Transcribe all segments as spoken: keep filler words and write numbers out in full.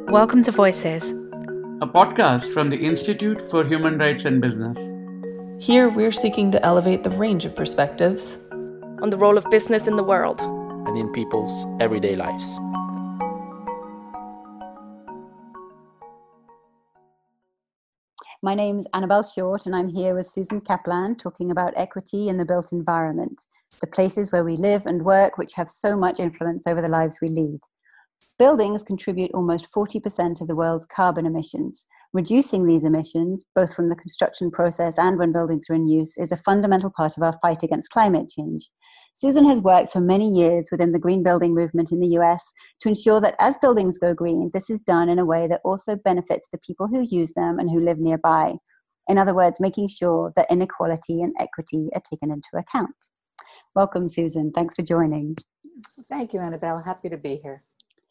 Welcome to Voices, a podcast from the Institute for Human Rights and Business. Here, we're seeking to elevate the range of perspectives on the role of business in the world and in people's everyday lives. My name is Annabelle Short, and I'm here with Susan Kaplan talking about equity in the built environment, the places where we live and work, which have so much influence over the lives we lead. Buildings contribute almost forty percent of the world's carbon emissions. Reducing these emissions, both from the construction process and when buildings are in use, is a fundamental part of our fight against climate change. Susan has worked for many years within the green building movement in the U S to ensure that as buildings go green, this is done in a way that also benefits the people who use them and who live nearby. In other words, making sure that inequality and equity are taken into account. Welcome, Susan. Thanks for joining. Thank you, Annabelle. Happy to be here.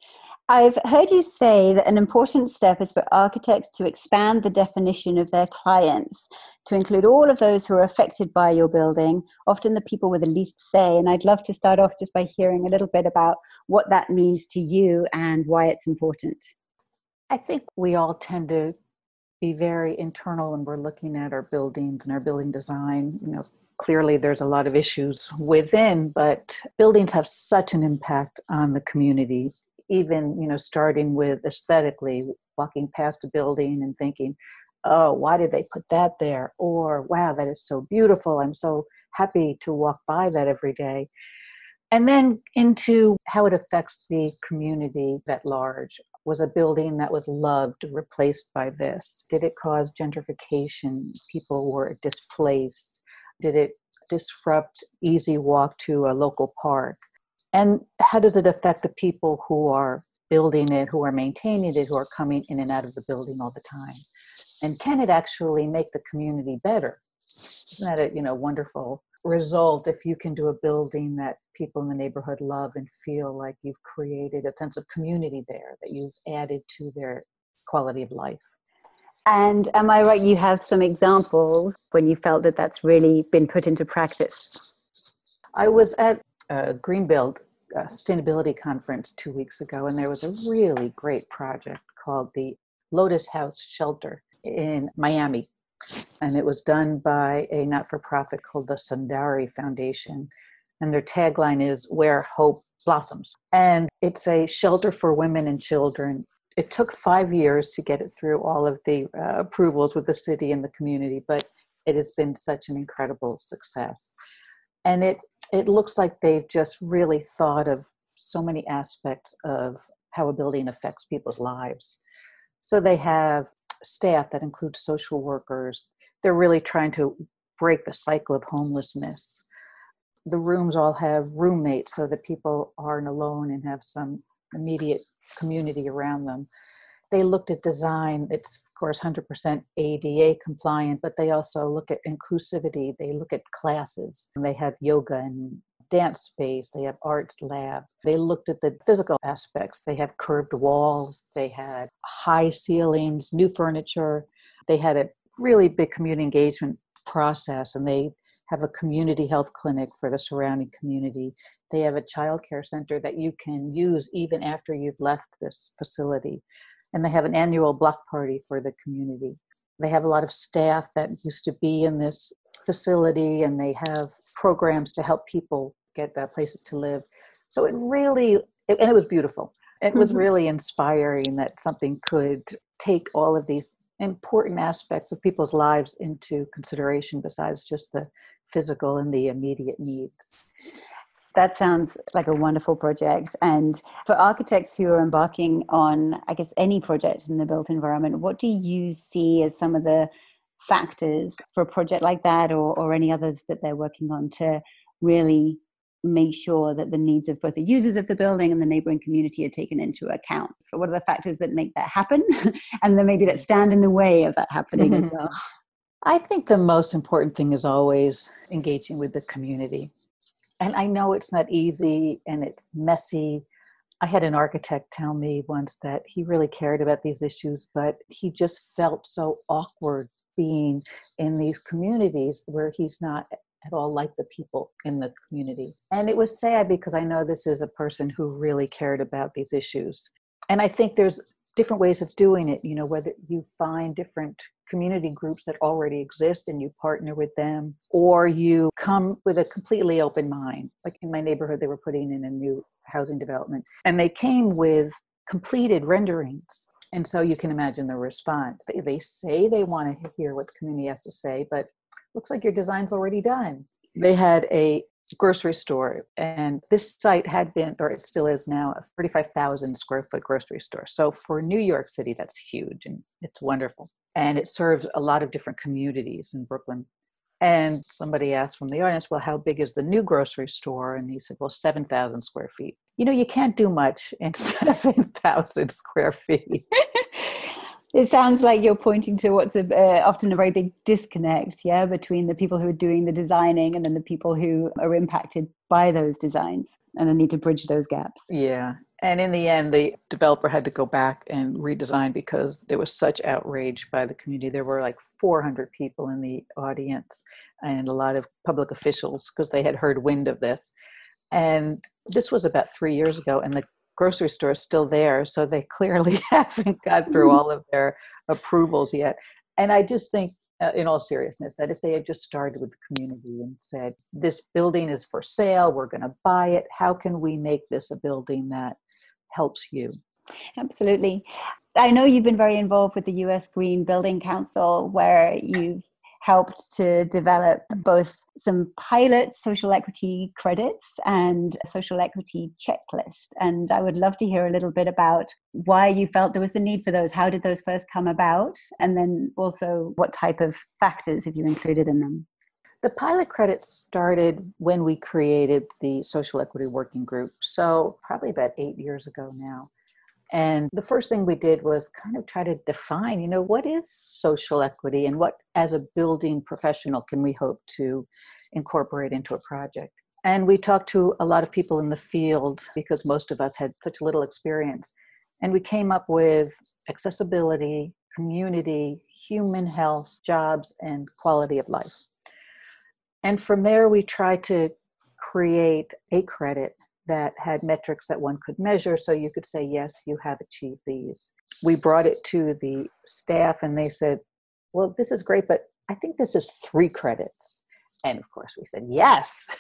I've heard you say that an important step is for architects to expand the definition of their clients to include all of those who are affected by your building, often the people with the least say. And I'd love to start off just by hearing a little bit about what that means to you and why it's important. I think we all tend to be very internal when we're looking at our buildings and our building design. You know, clearly there's a lot of issues within, but buildings have such an impact on the community. Even, you know, starting with aesthetically, walking past a building and thinking, oh, why did they put that there? Or, wow, that is so beautiful. I'm so happy to walk by that every day. And then into how it affects the community at large. Was a building that was loved replaced by this? Did it cause gentrification? People were displaced. Did it disrupt easy walk to a local park? And how does it affect the people who are building it, who are maintaining it, who are coming in and out of the building all the time? And can it actually make the community better? Isn't that a you know wonderful result if you can do a building that people in the neighborhood love and feel like you've created a sense of community there, that you've added to their quality of life? And am I right, you have some examples when you felt that that's really been put into practice? I was at a Greenbuild uh, sustainability conference two weeks ago, and there was a really great project called the Lotus House Shelter in Miami. And it was done by a not-for-profit called the Sundari Foundation. And their tagline is, "Where Hope Blossoms." And it's a shelter for women and children. It took five years to get it through all of the uh, approvals with the city and the community, but it has been such an incredible success. And it it looks like they've just really thought of so many aspects of how a building affects people's lives. So they have staff that include social workers. They're really trying to break the cycle of homelessness. The rooms all have roommates so that people aren't alone and have some immediate community around them. They looked at design. It's, of course, one hundred percent A D A compliant, but they also look at inclusivity. They look at classes. They have yoga and dance space. They have arts lab. They looked at the physical aspects. They have curved walls. They had high ceilings, new furniture. They had a really big community engagement process, and they have a community health clinic for the surrounding community. They have a child care center that you can use even after you've left this facility. And they have an annual block party for the community. They have a lot of staff that used to be in this facility, and they have programs to help people get uh, places to live. So it really, it, and it was beautiful. It was really inspiring that something could take all of these important aspects of people's lives into consideration besides just the physical and the immediate needs. That sounds like a wonderful project. And for architects who are embarking on, I guess, any project in the built environment, what do you see as some of the factors for a project like that, or, or any others that they're working on, to really make sure that the needs of both the users of the building and the neighboring community are taken into account? What are the factors that make that happen and then maybe that stand in the way of that happening as well? I think the most important thing is always engaging with the community. And I know it's not easy and it's messy. I had an architect tell me once that he really cared about these issues, but he just felt so awkward being in these communities where he's not at all like the people in the community. And it was sad because I know this is a person who really cared about these issues. And I think there's different ways of doing it, you know, whether you find different community groups that already exist and you partner with them, or you come with a completely open mind. Like in my neighborhood, they were putting in a new housing development and they came with completed renderings. And so you can imagine the response. They, they say they want to hear what the community has to say, but looks like your design's already done. They had a grocery store, and this site had been, or it still is now, a thirty-five thousand square foot grocery store. So for New York City, that's huge and it's wonderful. And it serves a lot of different communities in Brooklyn. And somebody asked from the audience, well, how big is the new grocery store? And he said, well, seven thousand square feet. You know, you can't do much in seven thousand square feet. It sounds like you're pointing to what's a, uh, often a very big disconnect, yeah, between the people who are doing the designing and then the people who are impacted by those designs, and I need to bridge those gaps. Yeah. And in the end, the developer had to go back and redesign because there was such outrage by the community. There were like four hundred people in the audience and a lot of public officials because they had heard wind of this. And this was about three years ago, and the grocery store is still there. So they clearly haven't got through all of their approvals yet. And I just think, uh, in all seriousness, that if they had just started with the community and said, this building is for sale, we're going to buy it, how can we make this a building that helps you? Absolutely. I know you've been very involved with the U S Green Building Council, where you've helped to develop both some pilot social equity credits and a social equity checklist. And I would love to hear a little bit about why you felt there was the need for those. How did those first come about? And then also what type of factors have you included in them? The pilot credits started when we created the Social Equity Working Group. So probably about eight years ago now. And the first thing we did was kind of try to define, you know, what is social equity and what, as a building professional, can we hope to incorporate into a project? And we talked to a lot of people in the field because most of us had such little experience. And we came up with accessibility, community, human health, jobs, and quality of life. And from there, we tried to create a credit that had metrics that one could measure, so you could say, yes, you have achieved these. We brought it to the staff and they said, well, this is great, but I think this is three credits. And of course we said, yes,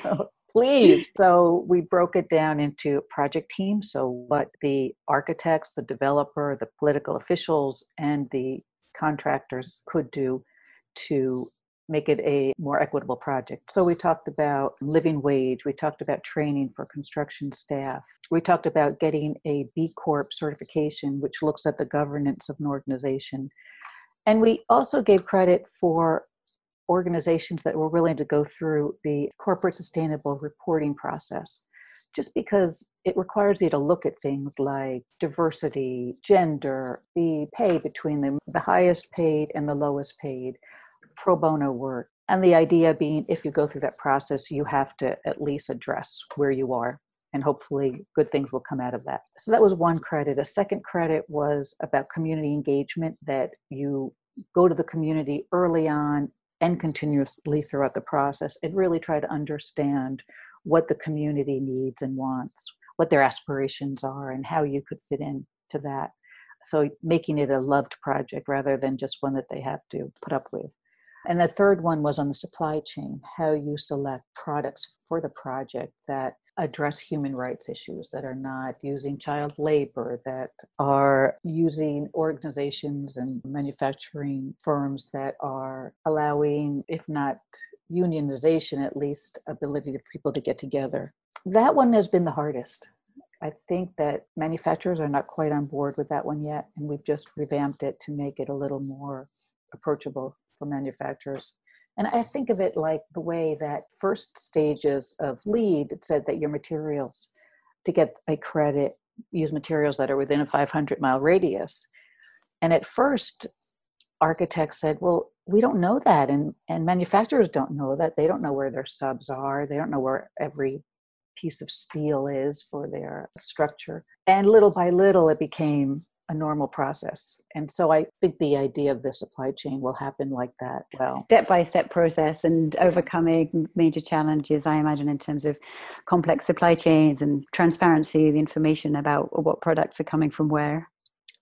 please. So we broke it down into project teams. So what the architects, the developer, the political officials, and the contractors could do to make it a more equitable project. So we talked about living wage. We talked about training for construction staff. We talked about getting a B Corp certification, which looks at the governance of an organization. And we also gave credit for organizations that were willing to go through the corporate sustainable reporting process, just because it requires you to look at things like diversity, gender, the pay between them, the highest paid and the lowest paid, pro bono work. And the idea being, if you go through that process, you have to at least address where you are, and hopefully good things will come out of that. So that was one credit. A second credit was about community engagement, that you go to the community early on and continuously throughout the process and really try to understand what the community needs and wants, what their aspirations are, and how you could fit in to that. So making it a loved project rather than just one that they have to put up with. And the third one was on the supply chain, how you select products for the project that address human rights issues, that are not using child labor, that are using organizations and manufacturing firms that are allowing, if not unionization, at least ability for people to get together. That one has been the hardest. I think that manufacturers are not quite on board with that one yet, and we've just revamped it to make it a little more approachable for manufacturers. And I think of it like the way that first stages of LEED, it said that your materials, to get a credit, use materials that are within a five hundred mile radius. And at first, architects said, well, we don't know that. And, and manufacturers don't know that. They don't know where their subs are. They don't know where every piece of steel is for their structure. And little by little, it became a normal process. And so I think the idea of the supply chain will happen like that. Well, Step-by-step process and overcoming major challenges, I imagine, in terms of complex supply chains and transparency, the information about what products are coming from where.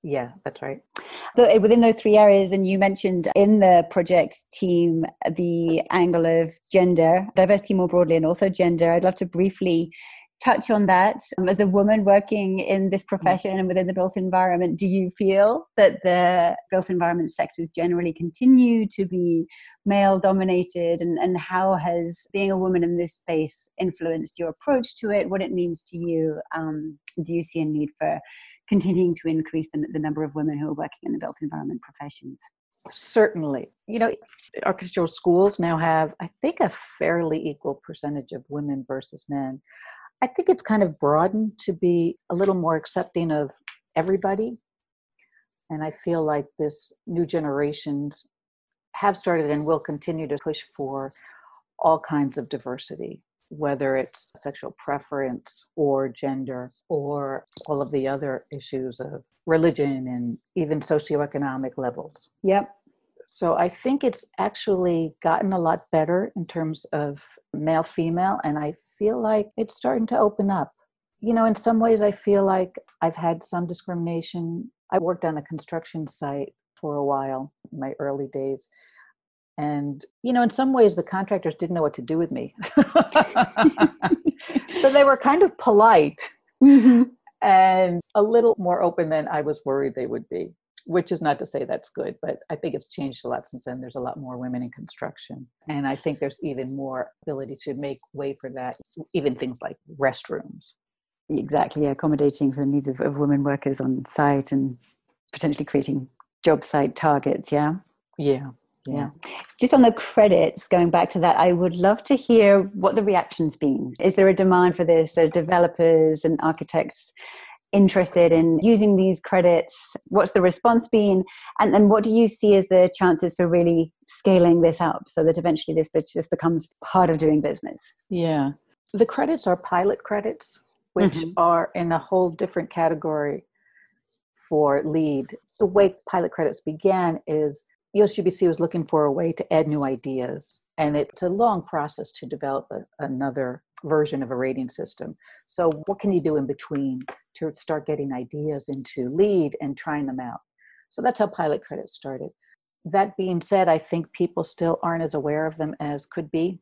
Yeah, that's right. So uh, within those three areas, and you mentioned in the project team, the angle of gender, diversity more broadly, and also gender. I'd love to briefly touch on that. Um, as a woman working in this profession and within the built environment, do you feel that the built environment sectors generally continue to be male dominated, and, and how has being a woman in this space influenced your approach to it, what it means to you? Um, do you see a need for continuing to increase the, the number of women who are working in the built environment professions? Certainly. You know, architectural schools now have, I think, a fairly equal percentage of women versus men. I think it's kind of broadened to be a little more accepting of everybody. And I feel like this new generations have started and will continue to push for all kinds of diversity, whether it's sexual preference or gender or all of the other issues of religion and even socioeconomic levels. Yep. So I think it's actually gotten a lot better in terms of male, female, and I feel like it's starting to open up. You know, in some ways I feel like I've had some discrimination. I worked on a construction site for a while in my early days. And, you know, in some ways the contractors didn't know what to do with me. So they were kind of polite mm-hmm. and a little more open than I was worried they would be. Which is not to say that's good, but I think it's changed a lot since then. There's a lot more women in construction. And I think there's even more ability to make way for that, even things like restrooms. Exactly, accommodating for the needs of, of women workers on site and potentially creating job site targets, yeah? Yeah. Yeah. yeah. Just on the credits, going back to that, I would love to hear what the reaction's been. Is there a demand for this? Are developers and architects interested in using these credits? What's the response been? And, and what do you see as the chances for really scaling this up so that eventually this, this becomes part of doing business? Yeah. The credits are pilot credits, which mm-hmm. are in a whole different category for LEED. The way pilot credits began is U S G B C was looking for a way to add new ideas. And it's a long process to develop a, another version of a rating system. So what can you do in between to start getting ideas into LEED and trying them out? So that's how pilot credits started. That being said, I think people still aren't as aware of them as could be.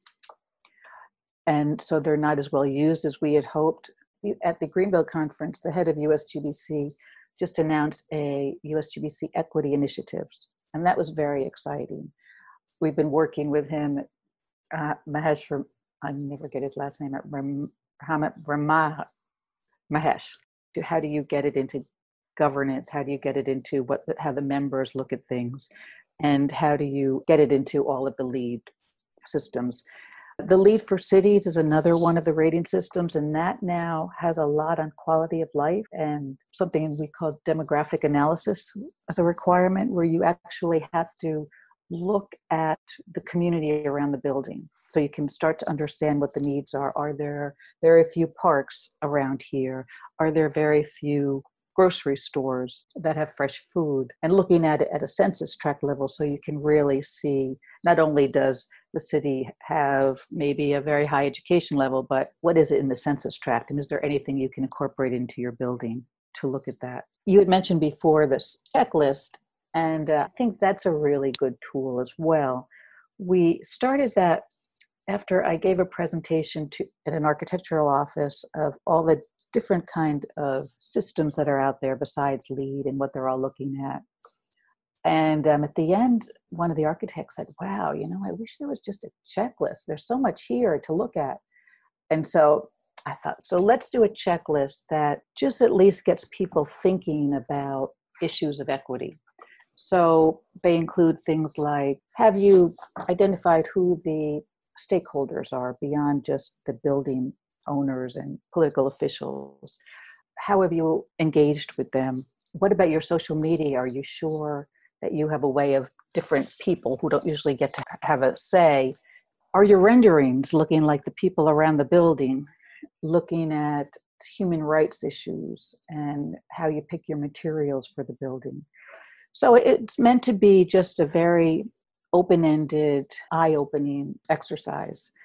And so they're not as well used as we had hoped. At the Greenbelt conference, the head of U S G B C just announced a U S G B C equity initiatives. And that was very exciting. We've been working with him, uh, Mahesh, I never get his last name, Ram, Ramah, Mahesh. How do you get it into governance? How do you get it into what, how the members look at things? And how do you get it into all of the LEED systems? The LEED for Cities is another one of the rating systems, and that now has a lot on quality of life and something we call demographic analysis as a requirement, where you actually have to look at the community around the building so you can start to understand what the needs are. Are there very few parks around here? Are there very few grocery stores that have fresh food? And looking at it at a census tract level so you can really see not only does the city have maybe a very high education level, but what is it in the census tract? And is there anything you can incorporate into your building to look at that? You had mentioned before this checklist, and uh, I think that's a really good tool as well. We started that after I gave a presentation to at an architectural office of all the different kind of systems that are out there besides LEED and what they're all looking at. And um, at the end, one of the architects said, wow, you know, I wish there was just a checklist. There's so much here to look at. And so I thought, so let's do a checklist that just at least gets people thinking about issues of equity. So they include things like, have you identified who the stakeholders are beyond just the building owners and political officials? How have you engaged with them? What about your social media? Are you sure that you have a way of different people who don't usually get to have a say? Are your renderings looking like the people around the building? Looking at human rights issues and how you pick your materials for the building. So it's meant to be just a very open-ended, eye-opening exercise.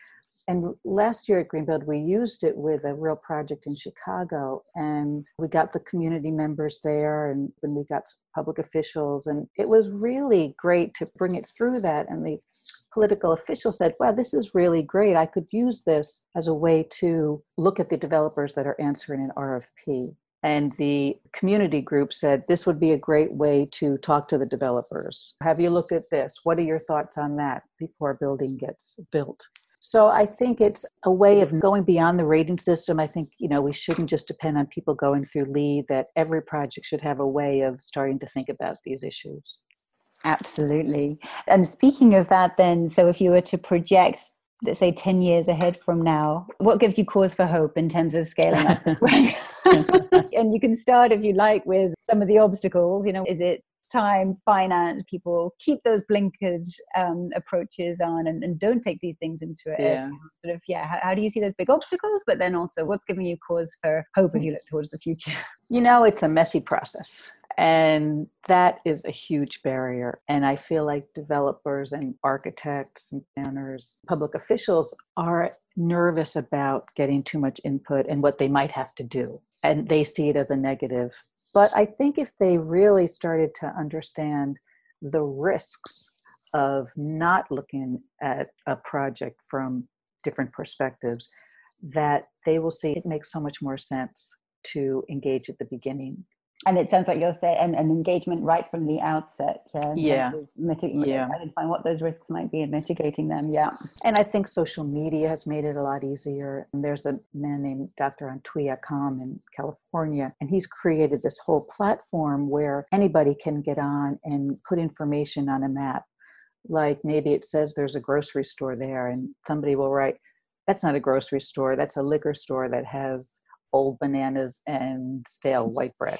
And last year at Greenbuild, we used it with a real project in Chicago, and we got the community members there, and then we got public officials, and it was really great to bring it through that. And the political official said, wow, this is really great. I could use this as a way to look at the developers that are answering an R F P. And the community group said, this would be a great way to talk to the developers. Have you looked at this? What are your thoughts on that before a building gets built? So I think it's a way of going beyond the rating system. I think, you know, we shouldn't just depend on people going through LEED, that every project should have a way of starting to think about these issues. Absolutely. And speaking of that then, so if you were to project, let's say ten years ahead from now, what gives you cause for hope in terms of scaling up this way? And you can start, if you like, with some of the obstacles. You know, is it time, finance? People keep those blinkered um, approaches on and, and don't take these things into it. Yeah. Sort of, yeah. How, how do you see those big obstacles? But then also, what's giving you cause for hope as you look towards the future? You know, it's a messy process. And that is a huge barrier. And I feel like developers and architects and planners, public officials are nervous about getting too much input and what they might have to do. And they see it as a negative. But I think if they really started to understand the risks of not looking at a project from different perspectives, that they will see it makes so much more sense to engage at the beginning. And it sounds like you're saying an, an engagement right from the outset. Yeah. Yeah. Mitig- yeah. Identifying what those risks might be and mitigating them. Yeah. And I think social media has made it a lot easier. And there's a man named Doctor Antuya Kam in California, and he's created this whole platform where anybody can get on and put information on a map. Like maybe it says there's a grocery store there, and somebody will write, that's not a grocery store, that's a liquor store that has old bananas and stale white bread.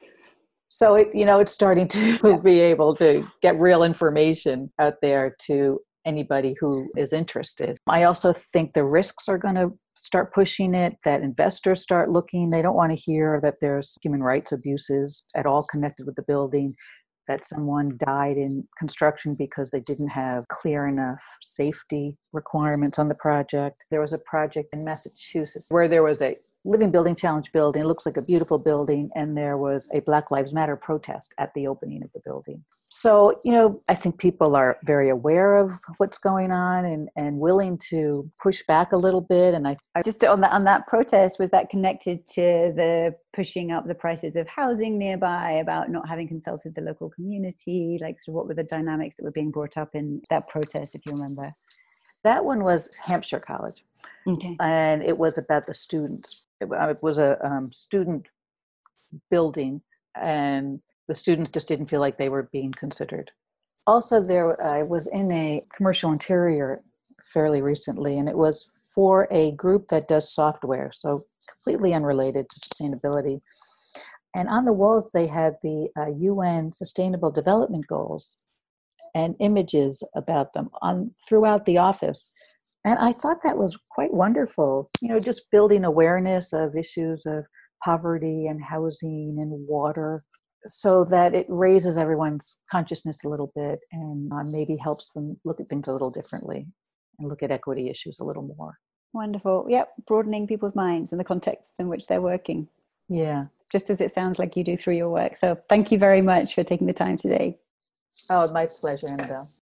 So it, you know, it's starting to be able to get real information out there to anybody who is interested. I also think the risks are going to start pushing it, that investors start looking. They don't want to hear that there's human rights abuses at all connected with the building, that someone died in construction because they didn't have clear enough safety requirements on the project. There was a project in Massachusetts where there was a Living Building Challenge building. It looks like a beautiful building, and there was a Black Lives Matter protest at the opening of the building. So, you know, I think people are very aware of what's going on and, and willing to push back a little bit. And I, I just on that on that protest, was that connected to the pushing up the prices of housing nearby, about not having consulted the local community? Like, sort of what were the dynamics that were being brought up in that protest, if you remember? That one was Hampshire College. Okay. And it was about the students. It, it was a um, student building, and the students just didn't feel like they were being considered. Also, there I was in a commercial interior fairly recently, and it was for a group that does software, so completely unrelated to sustainability. And on the walls, they had the uh, U N Sustainable Development Goals and images about them on throughout the office. And I thought that was quite wonderful, you know, just building awareness of issues of poverty and housing and water, so that it raises everyone's consciousness a little bit and uh, maybe helps them look at things a little differently and look at equity issues a little more. Wonderful. Yep. Broadening people's minds and the contexts in which they're working. Yeah. Just as it sounds like you do through your work. So thank you very much for taking the time today. Oh, my pleasure, Annabelle.